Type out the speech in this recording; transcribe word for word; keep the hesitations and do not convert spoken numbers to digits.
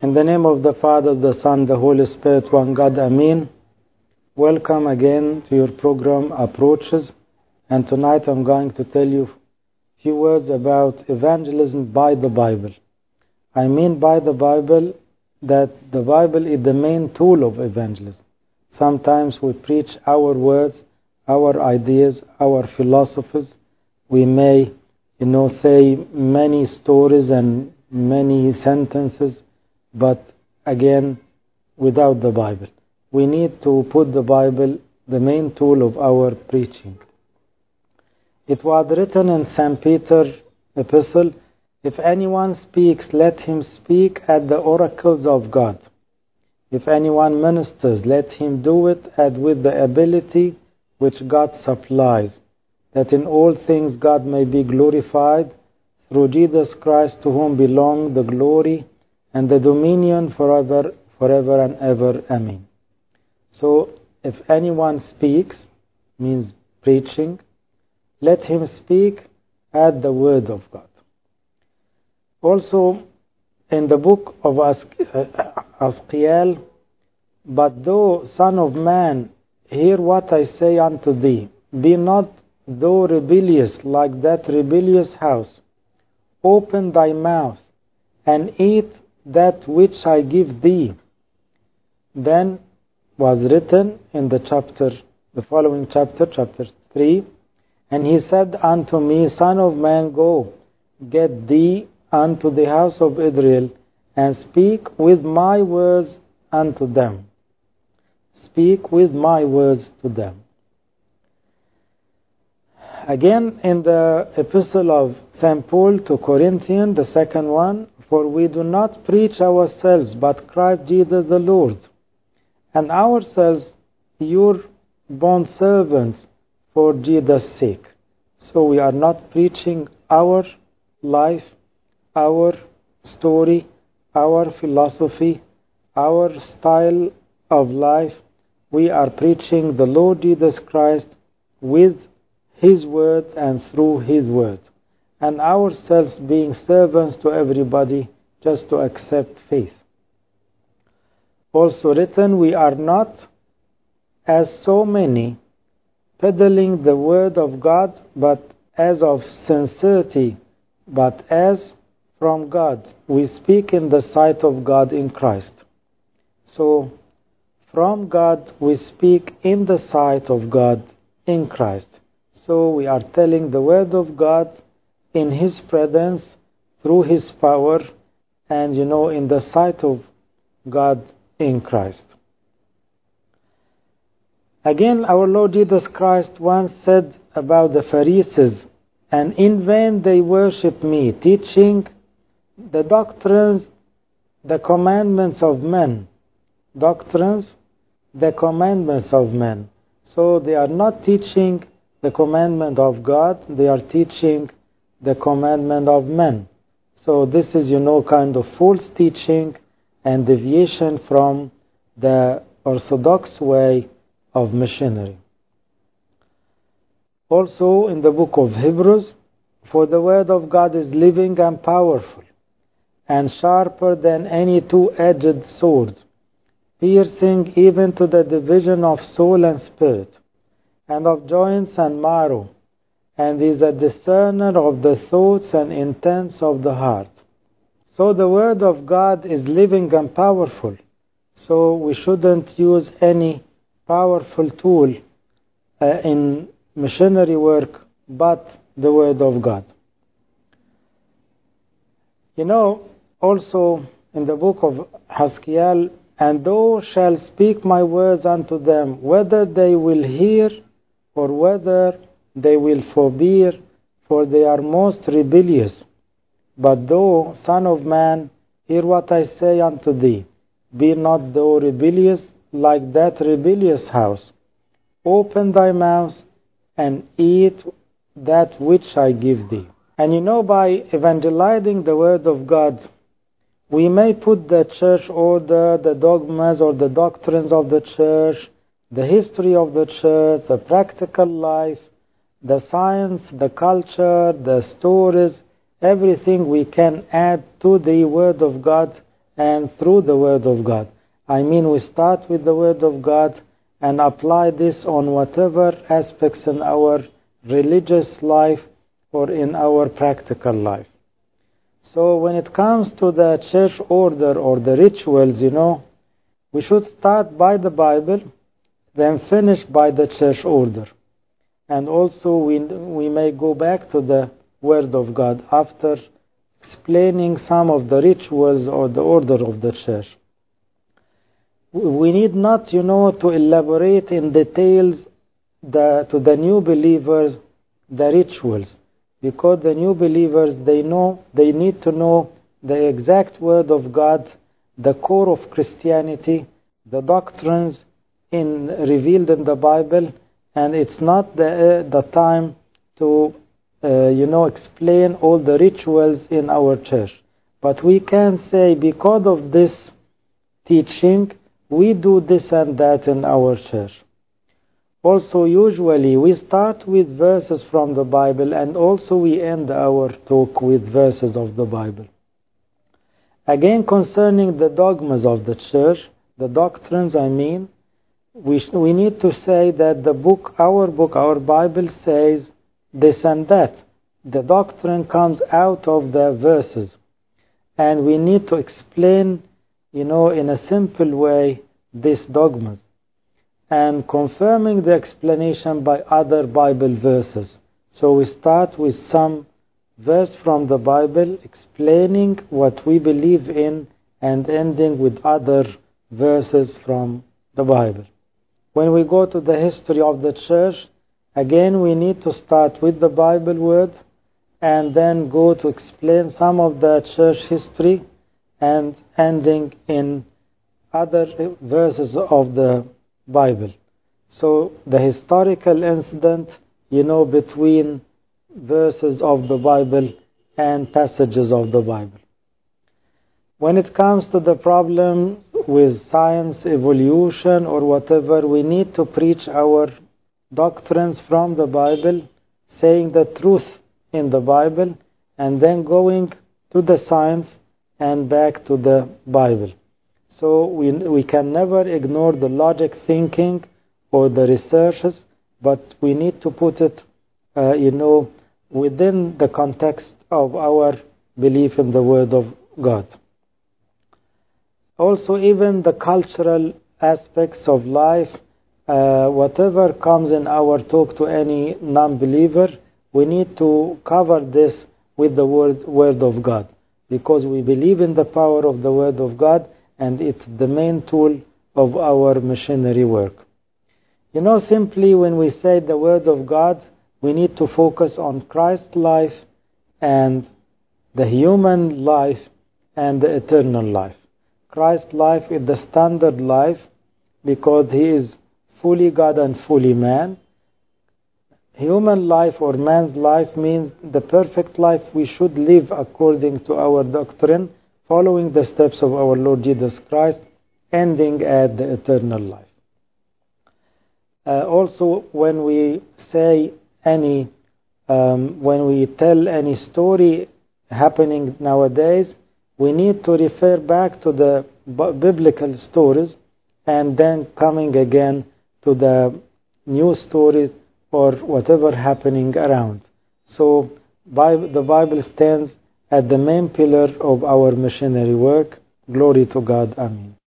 In the name of the Father, the Son, the Holy Spirit, one God, Amen. Welcome again to your program, Approaches. And tonight I'm going to tell you a few words about evangelism by the Bible. I mean by the Bible that the Bible is the main tool of evangelism. Sometimes we preach our words, our ideas, our philosophies. We may, you know, say many stories and many sentences, but again, without the Bible. We need to put the Bible, the main tool of our preaching. It was written in Saint Peter's epistle, if anyone speaks, let him speak at the oracles of God. If anyone ministers, let him do it as with the ability which God supplies, that in all things God may be glorified through Jesus Christ, to whom belong the glory and the dominion forever, forever and ever. Amen. So, if anyone speaks, means preaching, let him speak at the word of God. Also, in the book of Asqiel, but thou, Son of Man, hear what I say unto thee. Be not thou rebellious like that rebellious house. Open thy mouth and eat that which I give thee. Then was written in the chapter, the following chapter, chapter three, and he said unto me, Son of man, go, get thee unto the house of Israel, and speak with my words unto them. Speak with my words to them. Again, in the epistle of Saint Paul to Corinthians, the second one, for we do not preach ourselves, but Christ Jesus the Lord, and ourselves your bondservants for Jesus' sake. So we are not preaching our life, our story, our philosophy, our style of life. We are preaching the Lord Jesus Christ with His word and through His word, and ourselves being servants to everybody just to accept faith. Also written, we are not as so many peddling the word of God, but as of sincerity, but as from God. We speak in the sight of God in Christ. So, from God we speak in the sight of God in Christ. So we are telling the word of God in His presence, through His power, and you know, in the sight of God in Christ. Again, our Lord Jesus Christ once said about the Pharisees, and in vain they worship me, teaching the doctrines, the commandments of men. Doctrines, the commandments of men. So they are not teaching the commandment of God, they are teaching the commandment of men. So this is, you know, kind of false teaching and deviation from the orthodox way of missionary. Also in the book of Hebrews, for the word of God is living and powerful, and sharper than any two-edged sword, piercing even to the division of soul and spirit, and of joints and marrow, and is a discerner of the thoughts and intents of the heart. So the word of God is living and powerful. So we shouldn't use any powerful tool uh, in missionary work but the word of God. You know, also in the book of Asqiel, and thou shalt speak my words unto them, whether they will hear or whether they will forbear, for they are most rebellious. But thou, Son of man, hear what I say unto thee. Be not thou rebellious like that rebellious house. Open thy mouth and eat that which I give thee. And you know, by evangelizing the word of God, we may put the church order, the dogmas or the doctrines of the church, the history of the church, the practical life, the science, the culture, the stories, everything we can add to the word of God and through the Word of God. I mean, we start with the Word of God and apply this on whatever aspects in our religious life or in our practical life. So when it comes to the church order or the rituals, you know, we should start by the Bible, then finish by the church order. And also we, we may go back to the Word of God after explaining some of the rituals or the order of the church. We need not, you know, to elaborate in details the, to the new believers the rituals, because the new believers, they know, they need to know the exact Word of God, the core of Christianity, the doctrines in, revealed in the Bible, and it's not the, uh, the time to, uh, you know, explain all the rituals in our church. But we can say, because of this teaching, we do this and that in our church. Also, usually, we start with verses from the Bible, and also we end our talk with verses of the Bible. Again, concerning the dogmas of the church, the doctrines, I mean, we, sh- we need to say that the book, our book, our Bible says this and that. The doctrine comes out of the verses. And we need to explain, you know, in a simple way, these dogmas, and confirming the explanation by other Bible verses. So we start with some verse from the Bible explaining what we believe in and ending with other verses from the Bible. When we go to the history of the church, again we need to start with the Bible word and then go to explain some of the church history and ending in other verses of the Bible. So the historical incident, you know, between verses of the Bible and passages of the Bible. When it comes to the problems with science, evolution, or whatever, we need to preach our doctrines from the Bible, saying the truth in the Bible, and then going to the science and back to the Bible. So we, we can never ignore the logic thinking or the researches, but we need to put it, uh, you know, within the context of our belief in the Word of God. Also, even the cultural aspects of life, uh, whatever comes in our talk to any non-believer, we need to cover this with the word, word of God, because we believe in the power of the Word of God, and it's the main tool of our missionary work. You know, simply when we say the Word of God, we need to focus on Christ's life and the human life and the eternal life. Christ's life is the standard life because He is fully God and fully man. Human life or man's life means the perfect life we should live according to our doctrine, following the steps of our Lord Jesus Christ, ending at the eternal life. Uh, also, when we say any, um, when we tell any story happening nowadays, we need to refer back to the biblical stories and then coming again to the new stories or whatever happening around. So the Bible stands at the main pillar of our missionary work. Glory to God. Amen.